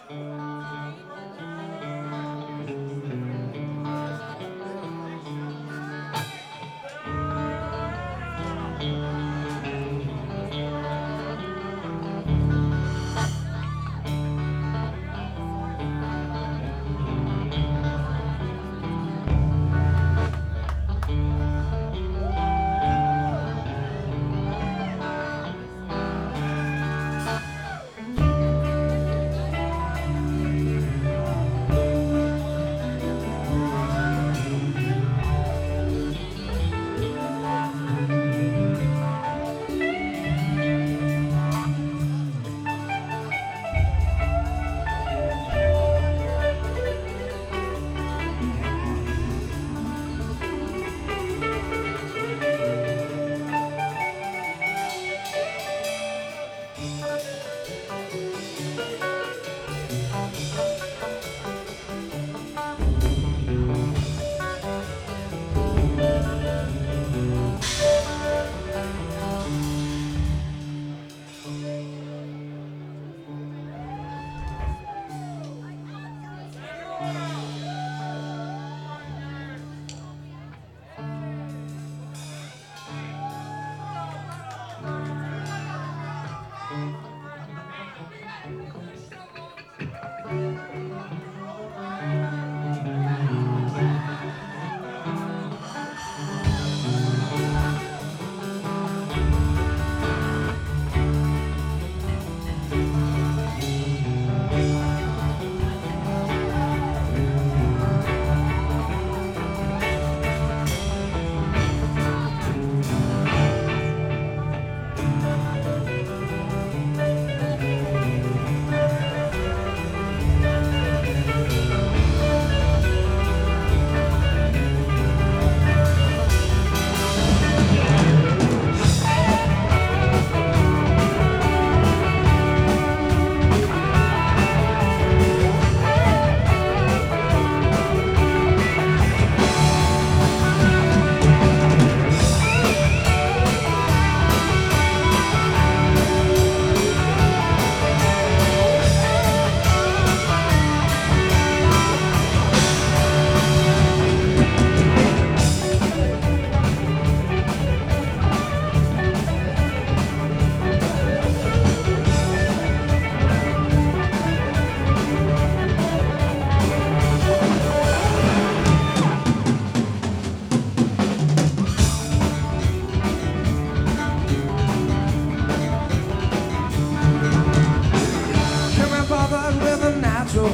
so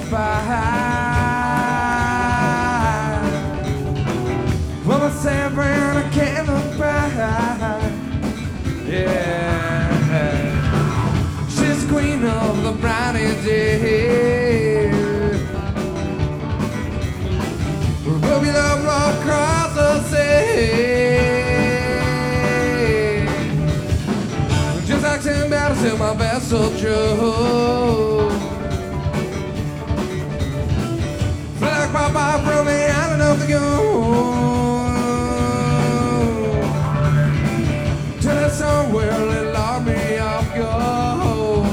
fine. Well, I'm saving a candle bright. Yeah, she's queen of the brightest day. Rub your love across the sea. Just like somebody said, my vessel true. Like Papa from the island of the gold. To the song where it locked me off gold.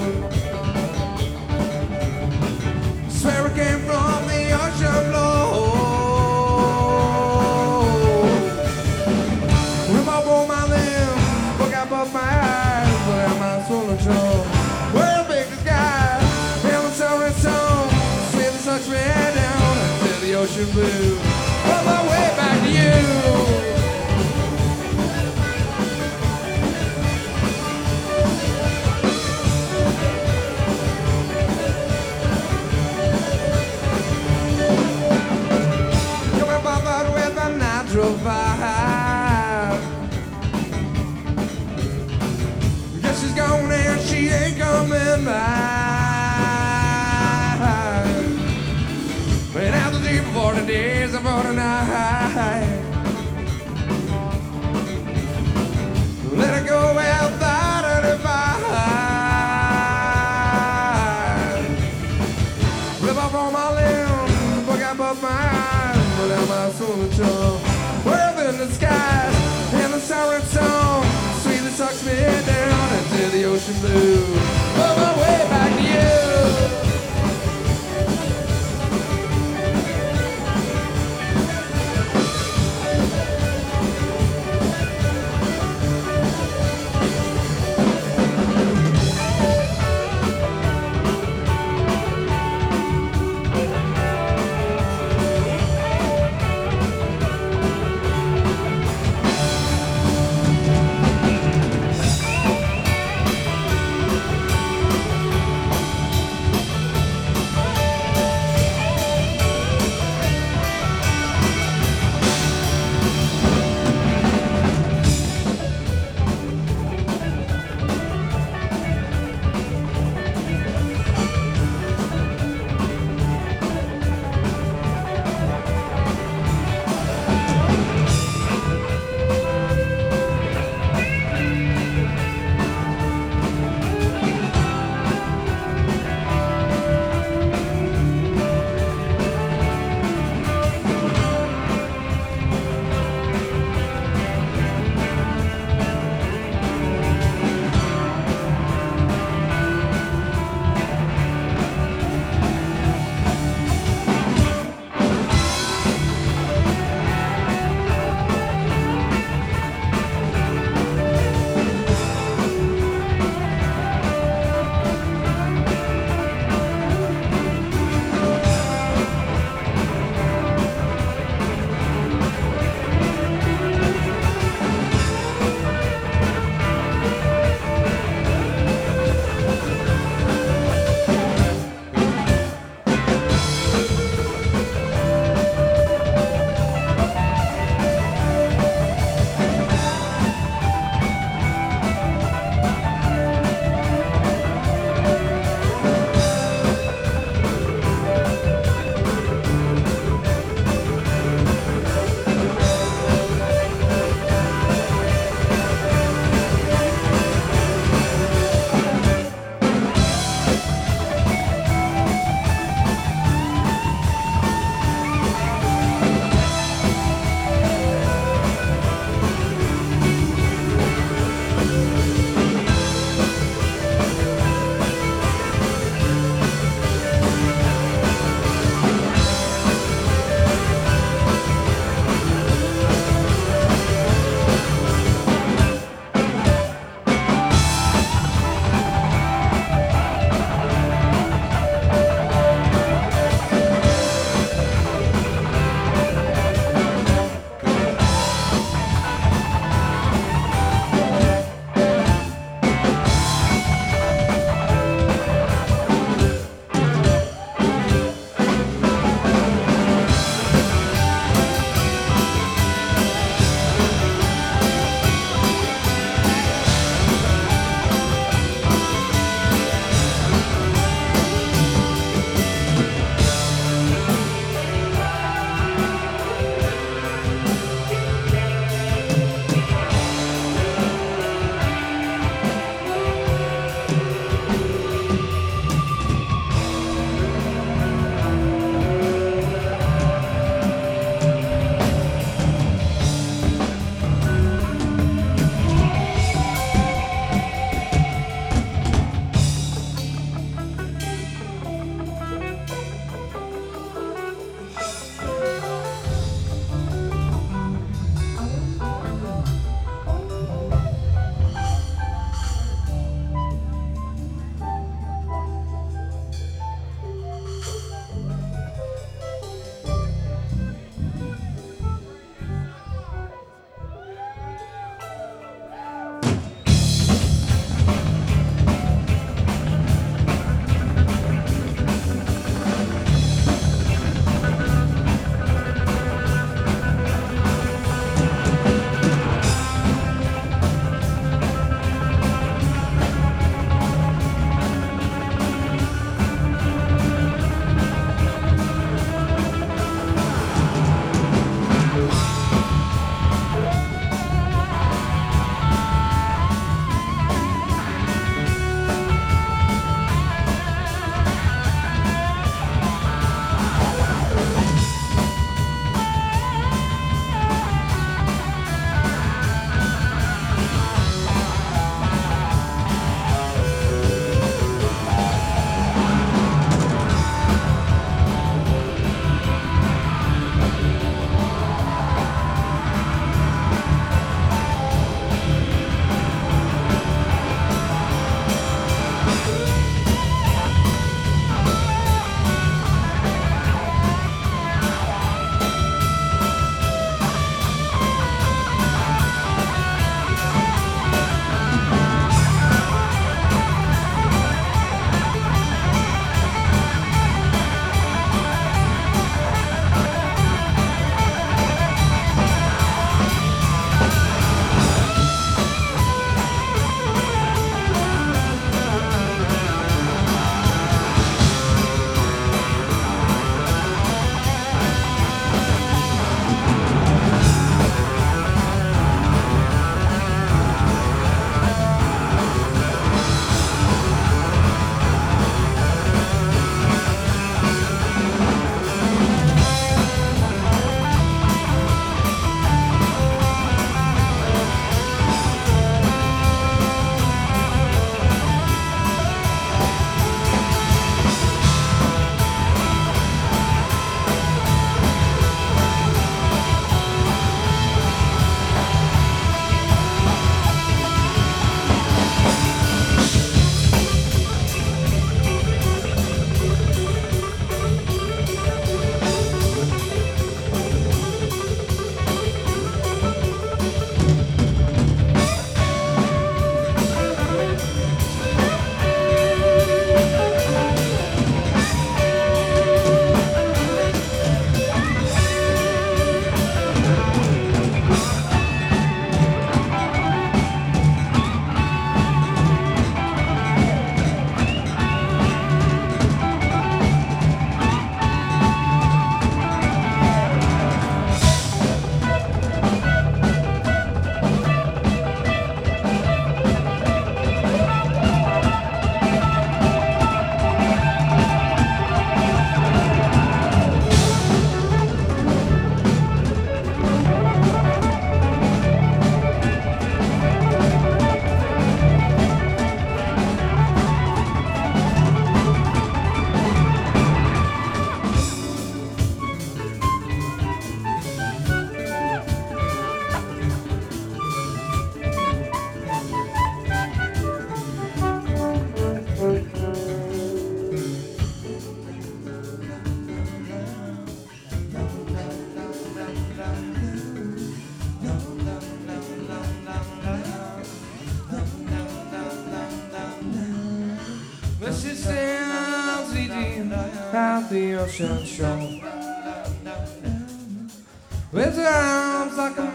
Swear it came from the ocean floor. Rip up on my limbs, look up of my eyes, but am I swollen control? Well, big the sky, feel the sorry song, sweet the sucks me down. The ocean blue, on my way back to you. Coming bothered with a natural vibe. Guess she's gone and she ain't coming back. And after the 40 days and 40 nights, let her go without a divide. Rip off all my limbs, book out both my eyes, but out my soul and tongue. World in the skies, and the siren song, sweet that sucks me down into the ocean blue. On my way back to you. at the ocean shore. With her arms like a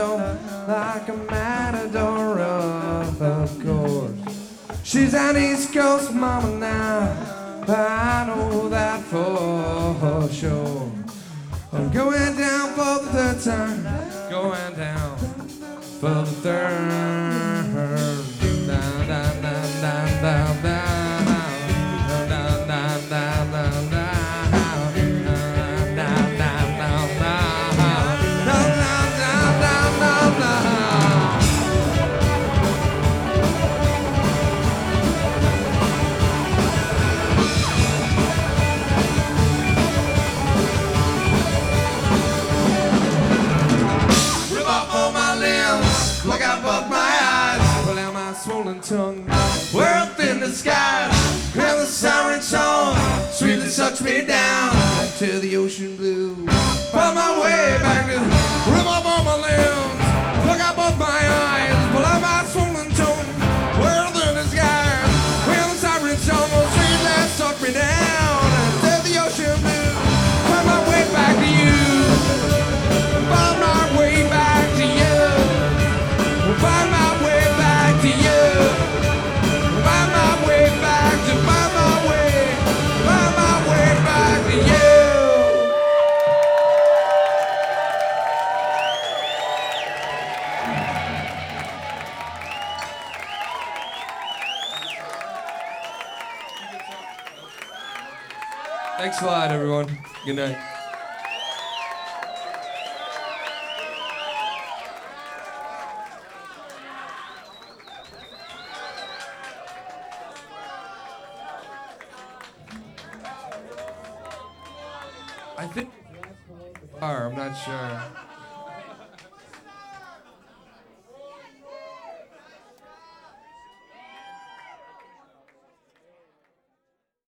matador of course. She's an East Coast mama now, I know that for sure. I'm going down for the third time, going down for the third. Down, down, down, down, down, down, down, down, down, down, down. Look out above my eyes, well, am I swollen tongue? We're up in the sky, and the siren song sweetly sucks me down to the ocean blue. Find my way back to rip up all my limbs. Look out above my eyes, well, am I swollen tongue? We're up in the sky, and the siren song sweetly sucks me down to the ocean blue. Find my way back to you. Find my way back to you. Find my way back to you. Find my way back to find my way back to you. Thanks a lot, everyone. Good night. I think, I'm not sure.